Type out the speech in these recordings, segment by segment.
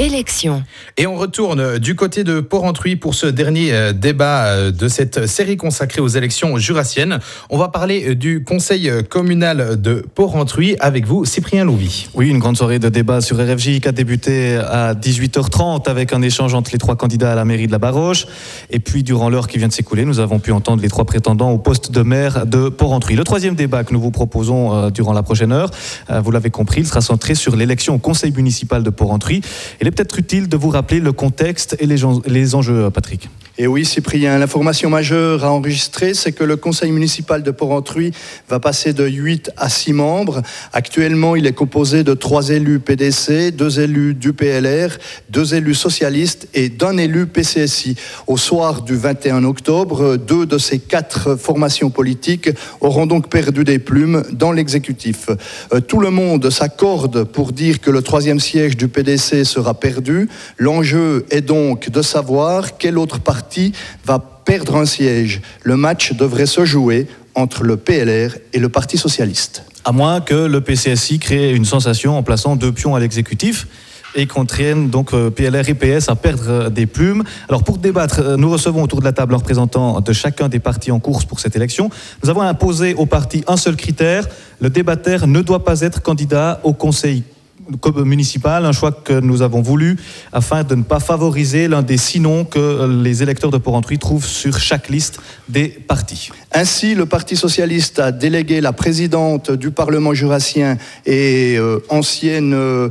Élections. Et on retourne du côté de Porrentruy pour ce dernier débat de cette série consacrée aux élections jurassiennes. On va parler du conseil communal de Porrentruy avec vous, Cyprien Louvi. Oui, une grande soirée de débat sur RFJ qui a débuté à 18h30 avec un échange entre les trois candidats à la mairie de la Baroche. Et puis, durant l'heure qui vient de s'écouler, nous avons pu entendre les trois prétendants au poste de maire de Porrentruy. Le troisième débat que nous vous proposons durant la prochaine heure, vous l'avez compris, il sera centré sur l'élection au conseil municipal de Porrentruy. Il est peut-être utile de vous rappeler le contexte et les enjeux, Patrick. Et oui, Cyprien, l'information majeure à enregistrer, c'est que le conseil municipal de Porrentruy va passer de 8 à 6 membres. Actuellement, il est composé de 3 élus PDC, 2 élus du PLR, 2 élus socialistes et d'un élu PCSI. Au soir du 21 octobre, 2 de ces 4 formations politiques auront donc perdu des plumes dans l'exécutif. Tout le monde s'accorde pour dire que le 3e siège du PDC sera perdu. L'enjeu est donc de savoir quel autre parti va perdre un siège. Le match devrait se jouer entre le PLR et le Parti socialiste. À moins que le PCSI crée une sensation en plaçant 2 pions à l'exécutif et contraigne donc PLR et PS à perdre des plumes. Alors pour débattre, nous recevons autour de la table un représentant de chacun des partis en course pour cette élection. Nous avons imposé aux partis un seul critère, le débattaire ne doit pas être candidat au conseil municipal, un choix que nous avons voulu afin de ne pas favoriser l'un des sinon que les électeurs de Porrentruy trouvent sur chaque liste des partis. Ainsi, le Parti socialiste a délégué la présidente du Parlement jurassien et ancienne,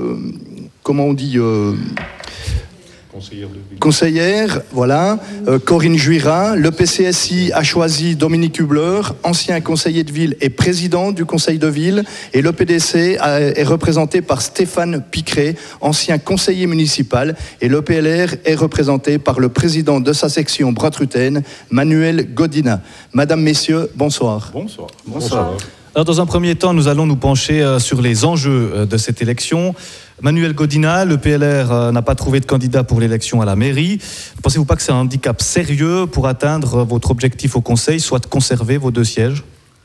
conseillère, voilà, Corinne Juirat. Le PCSI a choisi Dominique Hubler, ancien conseiller de ville et président du conseil de ville. Et le PDC est représenté par Stéphane Picret, ancien conseiller municipal. Et le PLR est représenté par le président de sa section Bratrutaine, Manuel Godina. Madame, messieurs, bonsoir. Bonsoir. Bonsoir. Alors, dans un premier temps, nous allons nous pencher sur les enjeux de cette élection. Manuel Godina, le PLR n'a pas trouvé de candidat pour l'élection à la mairie. Ne pensez-vous pas que c'est un handicap sérieux pour atteindre votre objectif au conseil, soit de conserver vos 2 sièges ?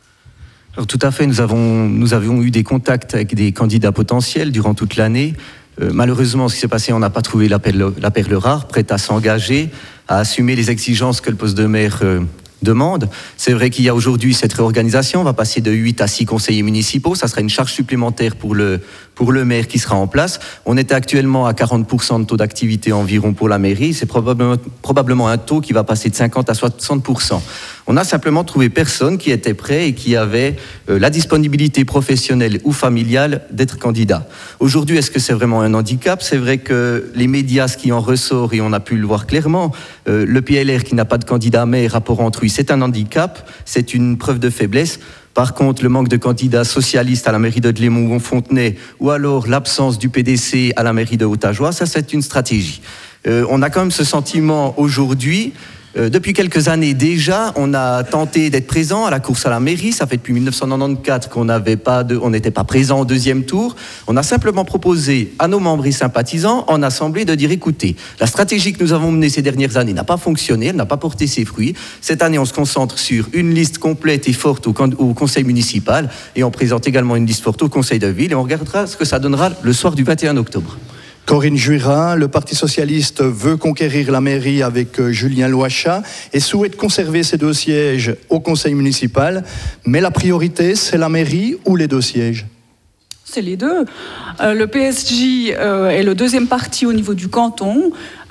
Alors, tout à fait, nous avions eu des contacts avec des candidats potentiels durant toute l'année. Malheureusement, ce qui s'est passé, on n'a pas trouvé la perle rare, prête à s'engager, à assumer les exigences que le poste de maire demande. C'est vrai qu'il y a aujourd'hui cette réorganisation, on va passer de 8 à 6 conseillers municipaux, ça sera une charge supplémentaire pour le maire qui sera en place. On est actuellement à 40% de taux d'activité environ pour la mairie, c'est probablement un taux qui va passer de 50 à 60%. On a simplement trouvé personne qui était prêt et qui avait la disponibilité professionnelle ou familiale d'être candidat. Aujourd'hui, est-ce que c'est vraiment un handicap ? C'est vrai que les médias, ce qui en ressort, et on a pu le voir clairement, le PLR qui n'a pas de candidat maire à Porrentruy, c'est un handicap, c'est une preuve de faiblesse. Par contre, le manque de candidats socialistes à la mairie de Delémont-Fontenay ou alors l'absence du PDC à la mairie de Haute-Ajoie, ça c'est une stratégie. On a quand même ce sentiment aujourd'hui. Depuis quelques années déjà, on a tenté d'être présent à la course à la mairie. Ça fait depuis 1994 qu'on n'était pas présent au 2e tour. On a simplement proposé à nos membres et sympathisants en assemblée de dire écoutez, la stratégie que nous avons menée ces dernières années n'a pas fonctionné, elle n'a pas porté ses fruits. Cette année, on se concentre sur une liste complète et forte au conseil municipal et on présente également une liste forte au conseil de ville et on regardera ce que ça donnera le soir du 21 octobre. Corinne Juirat, le Parti socialiste veut conquérir la mairie avec Julien Loachat et souhaite conserver ses 2 sièges au conseil municipal. Mais la priorité, c'est la mairie ou les 2 sièges ? C'est les deux. Le PSG est le 2e parti au niveau du canton.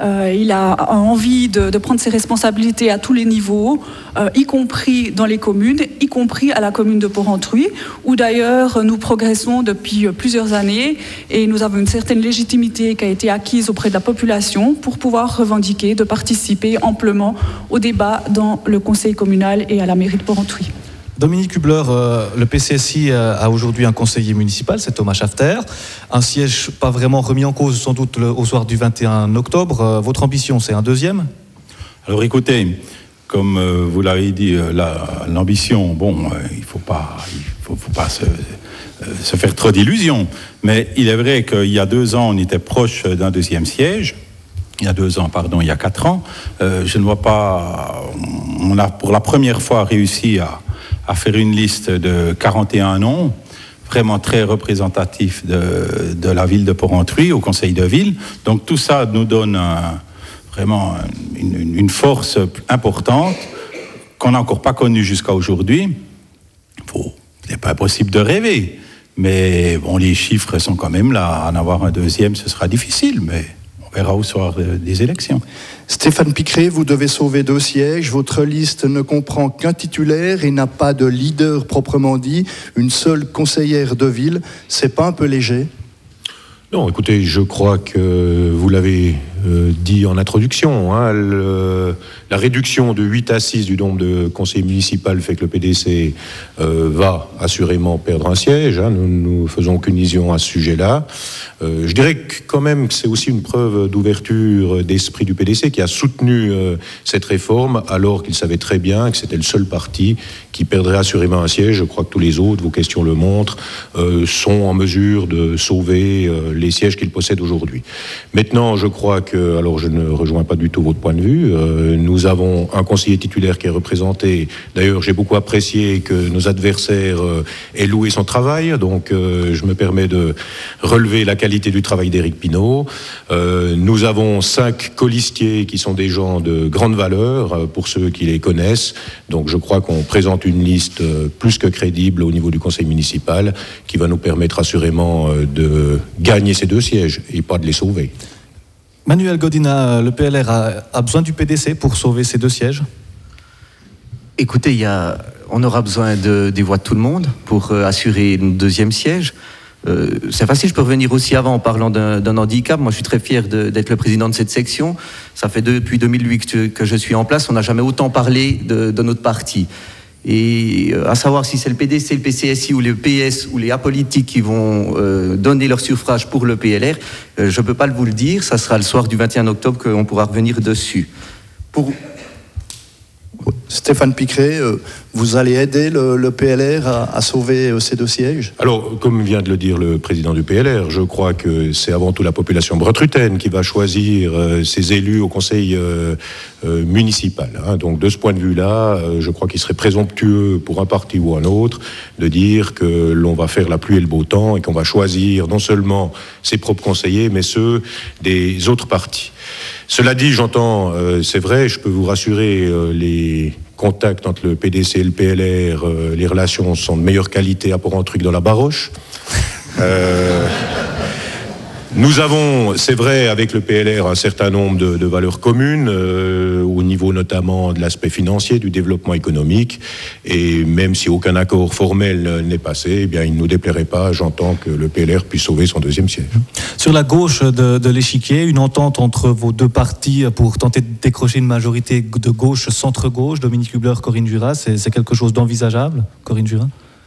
Il a envie de prendre ses responsabilités à tous les niveaux, y compris dans les communes, y compris à la commune de Porrentruy, où d'ailleurs nous progressons depuis plusieurs années et nous avons une certaine légitimité qui a été acquise auprès de la population pour pouvoir revendiquer de participer amplement au débat dans le conseil communal et à la mairie de Porrentruy. Dominique Hubler, le PCSI a aujourd'hui un conseiller municipal, c'est Thomas Schafter. Un siège pas vraiment remis en cause sans doute au soir du 21 octobre. Votre ambition, c'est un 2e ? Alors écoutez, comme vous l'avez dit, l'ambition, il ne faut pas se faire trop d'illusions. Mais il est vrai qu'il y a 2 ans, on était proche d'un 2e siège. Il y a 4 ans. Je ne vois pas... On a pour la première fois réussi à faire une liste de 41 noms. vraiment très représentatif de la ville de Porrentruy, au conseil de ville. Donc tout ça nous donne vraiment une force importante qu'on n'a encore pas connue jusqu'à aujourd'hui. Il n'est pas possible de rêver, mais bon, les chiffres sont quand même là. En avoir un deuxième, ce sera difficile, mais on verra au soir des élections. Stéphane Piqueret, vous devez sauver 2 sièges. Votre liste ne comprend qu'un titulaire et n'a pas de leader proprement dit. Une seule conseillère de ville. C'est pas un peu léger ? Non, écoutez, je crois que vous l'avez dit en introduction, hein, la réduction de 8 à 6 du nombre de conseillers municipaux fait que le PDC va assurément perdre un siège. Hein, nous ne faisons aucune illusion à ce sujet-là. Je dirais que quand même que c'est aussi une preuve d'ouverture d'esprit du PDC qui a soutenu cette réforme alors qu'il savait très bien que c'était le seul parti qui perdrait assurément un siège. Je crois que tous les autres, vos questions le montrent, sont en mesure de sauver les sièges qu'ils possèdent aujourd'hui. Maintenant, je crois que, alors je ne rejoins pas du tout votre point de vue, nous avons un conseiller titulaire qui est représenté. D'ailleurs, j'ai beaucoup apprécié que nos adversaires aient loué son travail, donc je me permets de relever la qualité du travail d'Éric Pinault. Nous avons 5 colistiers qui sont des gens de grande valeur pour ceux qui les connaissent. Donc je crois qu'on présente une liste plus que crédible au niveau du conseil municipal qui va nous permettre assurément de gagner ces 2 sièges et pas de les sauver. Manuel Godina, le PLR a besoin du PDC pour sauver ces 2 sièges ? Écoutez, on aura besoin des voix de tout le monde pour assurer un 2e siège. C'est facile, je peux revenir aussi avant en parlant d'un handicap. Moi, je suis très fier d'être le président de cette section. Ça fait depuis 2008 que je suis en place. On n'a jamais autant parlé de notre parti. Et à savoir si c'est le PDC, le PCSI ou le PS ou les apolitiques qui vont donner leur suffrage pour le PLR, je ne peux pas vous le dire. Ça sera le soir du 21 octobre qu'on pourra revenir dessus. Stéphane Piqueret, vous allez aider le PLR à sauver ces 2 sièges ? Alors, comme vient de le dire le président du PLR, je crois que c'est avant tout la population bretrutaine qui va choisir ses élus au conseil municipal. Hein. Donc, de ce point de vue-là, je crois qu'il serait présomptueux pour un parti ou un autre de dire que l'on va faire la pluie et le beau temps et qu'on va choisir non seulement ses propres conseillers, mais ceux des autres partis. Cela dit, j'entends, c'est vrai, je peux vous rassurer, les contacts entre le PDC et le PLR, les relations sont de meilleure qualité à Porrentruy que dans la Baroche. Nous avons, c'est vrai, avec le PLR, un certain nombre de valeurs communes, au niveau notamment de l'aspect financier, du développement économique, et même si aucun accord formel n'est passé, eh bien, il ne nous déplairait pas, j'entends, que le PLR puisse sauver son 2e siège. Sur la gauche de l'échiquier, une entente entre vos 2 partis pour tenter de décrocher une majorité de gauche, centre-gauche, Dominique Hubler, Corinne Juras, c'est quelque chose d'envisageable, Corinne Juras ?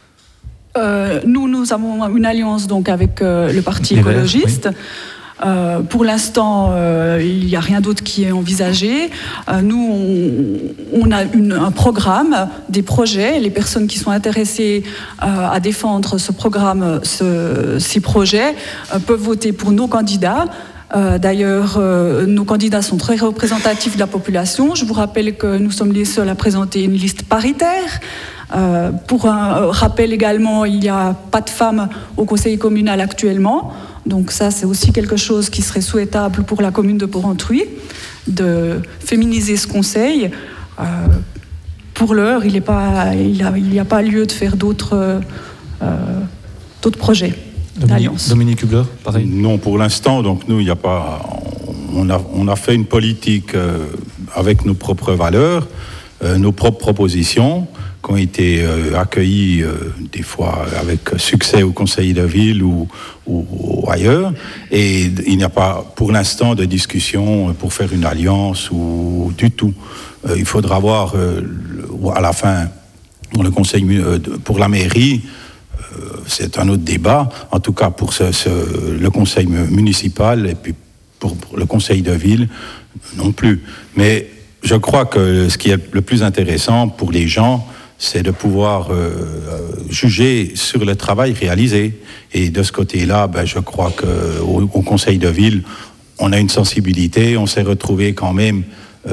Nous avons une alliance donc avec le Parti écologiste. Pour l'instant, il n'y a rien d'autre qui est envisagé. Nous, on a un programme, des projets. Les personnes qui sont intéressées à défendre ce programme, ces projets, peuvent voter pour nos candidats. D'ailleurs, nos candidats sont très représentatifs de la population. Je vous rappelle que nous sommes les seuls à présenter une liste paritaire. Pour un rappel également, il n'y a pas de femmes au conseil communal actuellement. Donc ça, c'est aussi quelque chose qui serait souhaitable pour la commune de Porrentruy, de féminiser ce conseil. Pour l'heure, il n'y a pas lieu de faire d'autres projets d'alliance. Dominique Hubler, pareil. Non, pour l'instant, donc nous, il n'y a pas. On a fait une politique avec nos propres valeurs, nos propres propositions, qui ont été accueillis des fois avec succès au conseil de ville ou ailleurs. Et il n'y a pas pour l'instant de discussion pour faire une alliance ou du tout. Il faudra voir à la fin dans le conseil pour la mairie. C'est un autre débat. En tout cas pour le conseil municipal et puis pour le conseil de ville non plus. Mais je crois que ce qui est le plus intéressant pour les gens, c'est de pouvoir juger sur le travail réalisé. Et de ce côté-là, je crois qu'au conseil de ville, on a une sensibilité, on s'est retrouvé quand même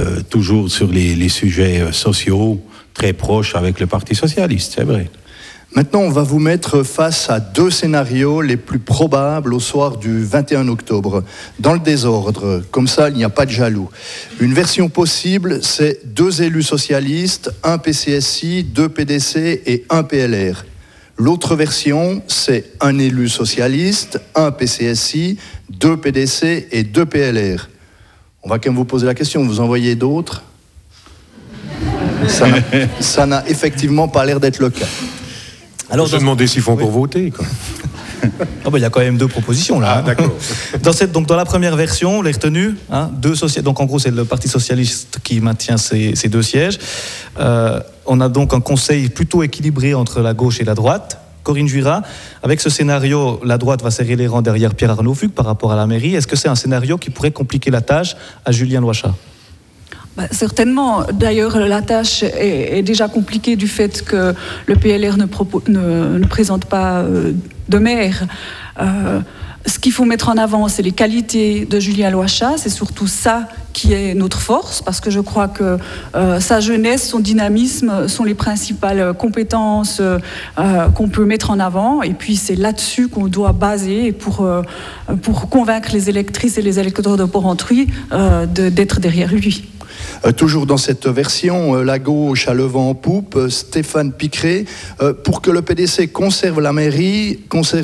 toujours sur les sujets sociaux très proches avec le Parti socialiste, c'est vrai. Maintenant, on va vous mettre face à 2 scénarios les plus probables au soir du 21 octobre, dans le désordre. Comme ça, il n'y a pas de jaloux. Une version possible, c'est 2 élus socialistes, 1 PCSI, 2 PDC et 1 PLR. L'autre version, c'est 1 élu socialiste, 1 PCSI, 2 PDC et 2 PLR. On va quand même vous poser la question, vous en voyez d'autres ? Ça n'a effectivement pas l'air d'être le cas. Alors, je me demandais s'ils font pour voter, quoi. Il y a quand même 2 propositions là. Ah, d'accord. Dans la première version, les retenues, donc en gros c'est le Parti socialiste qui maintient ces 2 sièges. On a donc un conseil plutôt équilibré entre la gauche et la droite. Corinne Juira, avec ce scénario, la droite va serrer les rangs derrière Pierre Arnaud Fuc par rapport à la mairie. Est-ce que c'est un scénario qui pourrait compliquer la tâche à Julien Loichat ? Certainement. D'ailleurs, la tâche est déjà compliquée du fait que le PLR ne présente pas de maire. Ce qu'il faut mettre en avant, c'est les qualités de Julien Loichat. C'est surtout ça qui est notre force, parce que je crois que sa jeunesse, son dynamisme sont les principales compétences qu'on peut mettre en avant. Et puis c'est là-dessus qu'on doit baser pour convaincre les électrices et les électeurs de Porrentruy d'être derrière lui. Toujours dans cette version, la gauche a le vent en poupe, Stéphane Piqueret, pour que le PDC conserve la mairie,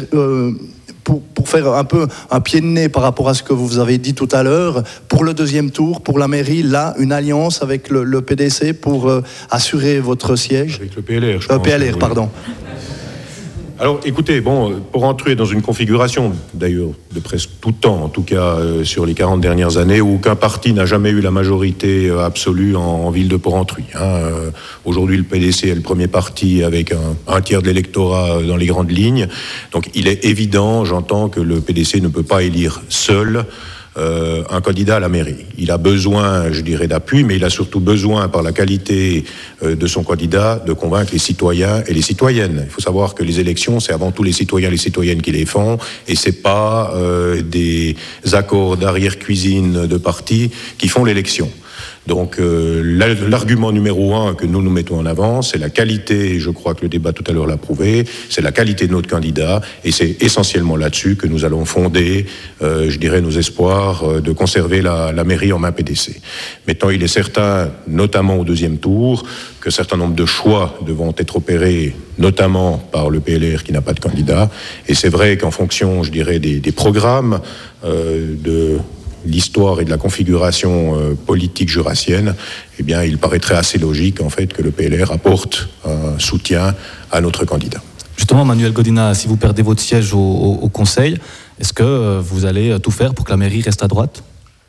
pour faire un peu un pied de nez par rapport à ce que vous avez dit tout à l'heure, pour le 2e tour, pour la mairie, là, une alliance avec le PDC pour assurer votre siège. Avec le PLR, je pense. PLR, oui. pardon. Alors, écoutez, pour entrer dans une configuration, d'ailleurs, de presque tout temps, en tout cas sur les 40 dernières années, où aucun parti n'a jamais eu la majorité absolue en ville de Porrentruy. Aujourd'hui, le PDC est le premier parti avec un tiers de l'électorat dans les grandes lignes. Donc, il est évident, j'entends, que le PDC ne peut pas élire seul un candidat à la mairie. Il a besoin, je dirais, d'appui, mais il a surtout besoin, par la qualité de son candidat, de convaincre les citoyens et les citoyennes. Il faut savoir que les élections, c'est avant tout les citoyens et les citoyennes qui les font, et c'est pas des accords d'arrière-cuisine de parti qui font l'élection. Donc l'argument numéro 1 que nous mettons en avant, c'est la qualité, je crois que le débat tout à l'heure l'a prouvé, c'est la qualité de notre candidat, et c'est essentiellement là-dessus que nous allons fonder, je dirais, nos espoirs de conserver la mairie en main PDC. Maintenant, il est certain, notamment au 2e tour, que certain nombre de choix devront être opérés, notamment par le PLR qui n'a pas de candidat, et c'est vrai qu'en fonction, je dirais, des programmes de l'histoire et de la configuration politique jurassienne, eh bien, il paraîtrait assez logique, en fait, que le PLR apporte un soutien à notre candidat. Justement, Manuel Godina, si vous perdez votre siège au Conseil, est-ce que vous allez tout faire pour que la mairie reste à droite ?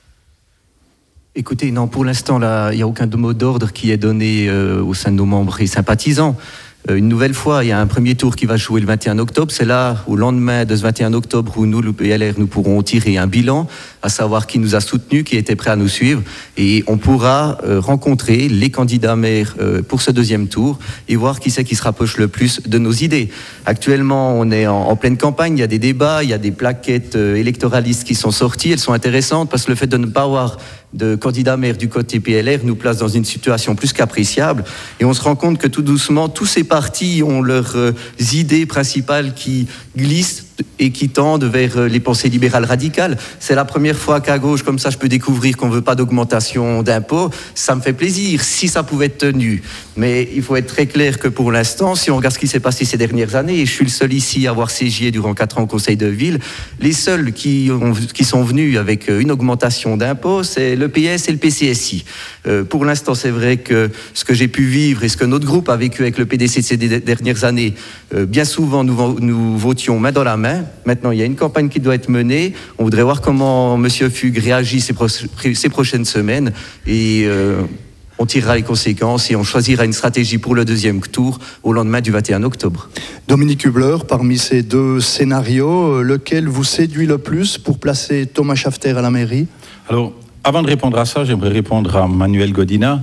Écoutez, non, pour l'instant, il n'y a aucun mot d'ordre qui est donné au sein de nos membres et sympathisants. Une nouvelle fois, il y a un premier tour qui va jouer le 21 octobre. C'est là, au lendemain de ce 21 octobre, où nous, le PLR, nous pourrons tirer un bilan, à savoir qui nous a soutenus, qui était prêt à nous suivre. Et on pourra rencontrer les candidats maires pour ce 2e tour et voir qui c'est qui se rapproche le plus de nos idées. Actuellement, on est en pleine campagne. Il y a des débats, il y a des plaquettes électoralistes qui sont sorties. Elles sont intéressantes parce que le fait de ne pas avoir de candidat maire du côté PLR nous place dans une situation plus qu'appréciable, et on se rend compte que tout doucement tous ces partis ont leurs idées principales qui glissent et qui tendent vers les pensées libérales radicales. C'est la première fois qu'à gauche, comme ça, je peux découvrir qu'on ne veut pas d'augmentation d'impôts. Ça me fait plaisir, si ça pouvait être tenu. Mais il faut être très clair que pour l'instant, si on regarde ce qui s'est passé ces dernières années, et je suis le seul ici à avoir siégé durant 4 ans au Conseil de ville, les seuls qui sont venus avec une augmentation d'impôts, c'est le PS et le PCSI. Pour l'instant, c'est vrai que ce que j'ai pu vivre et ce que notre groupe a vécu avec le PDC ces dernières années, bien souvent, nous votions main dans la main. Maintenant, il y a une campagne qui doit être menée. On voudrait voir comment M. Fugue réagit ces prochaines semaines, et on tirera les conséquences et on choisira une stratégie pour le 2e tour au lendemain du 21 octobre. Dominique Hubler, parmi ces 2 scénarios, lequel vous séduit le plus pour placer Thomas Schafter à la mairie ? Alors, avant de répondre à ça, j'aimerais répondre à Manuel Godina.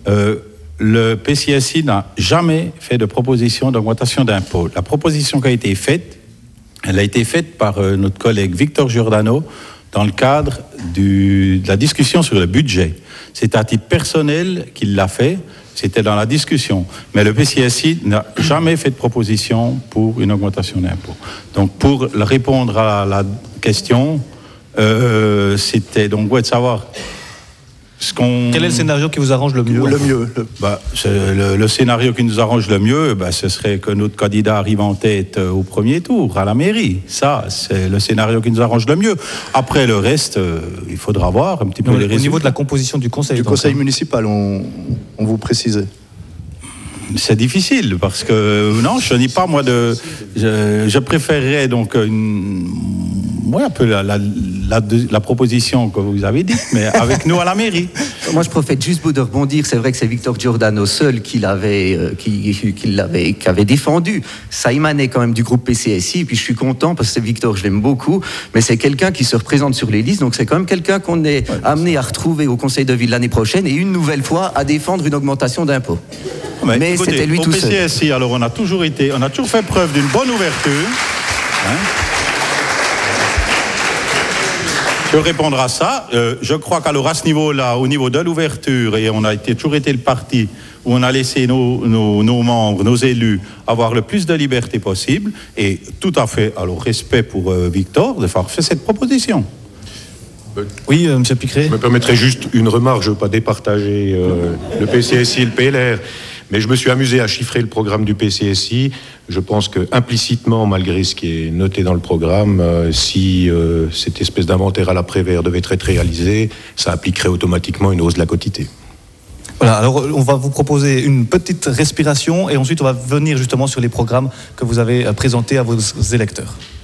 Le PCSI n'a jamais fait de proposition d'augmentation d'impôts. La proposition qui a été faite, elle a été faite par notre collègue Victor Giordano dans le cadre de la discussion sur le budget. C'est à titre personnel qu'il l'a fait. C'était dans la discussion. Mais le PCSI n'a jamais fait de proposition pour une augmentation d'impôts. Donc, pour répondre à la question, c'était donc de savoir quel est le scénario qui vous arrange le mieux? Le scénario qui nous arrange le mieux, ce serait que notre candidat arrive en tête au premier tour, à la mairie. Ça, c'est le scénario qui nous arrange le mieux. Après, le reste, il faudra voir un petit peu les résultats. Au niveau de la composition du conseil. Du conseil municipal, on vous précisait. C'est difficile, parce que, non, je n'ai pas, moi, je préférerais donc un peu la proposition que vous avez dite, mais avec nous à la mairie. Moi, je profite juste de rebondir. C'est vrai que c'est Victor Giordano seul qui avait défendu. Ça émanait quand même du groupe PCSI. Et puis, je suis content parce que Victor, je l'aime beaucoup. Mais c'est quelqu'un qui se représente sur les listes. Donc, c'est quand même quelqu'un qu'on est amené à retrouver au Conseil de ville l'année prochaine et une nouvelle fois à défendre une augmentation d'impôts. Mais écoutez, c'était lui tout seul. Au PCSI, alors, on a toujours fait preuve d'une bonne ouverture. Je répondre à ça. Je crois qu'alors à ce niveau-là, au niveau de l'ouverture, et on a toujours été le parti où on a laissé nos membres, nos élus, avoir le plus de liberté possible, et tout à fait, alors respect pour Victor d'avoir fait cette proposition. Oui, M. Picret. Je me permettrai juste une remarque, je ne veux pas départager le PCSI et le PLR, mais je me suis amusé à chiffrer le programme du PCSI. Je pense que implicitement, malgré ce qui est noté dans le programme, si cette espèce d'inventaire à l'après-vert devait être réalisé, ça appliquerait automatiquement une hausse de la quotité. Voilà, alors on va vous proposer une petite respiration et ensuite on va venir justement sur les programmes que vous avez présentés à vos électeurs.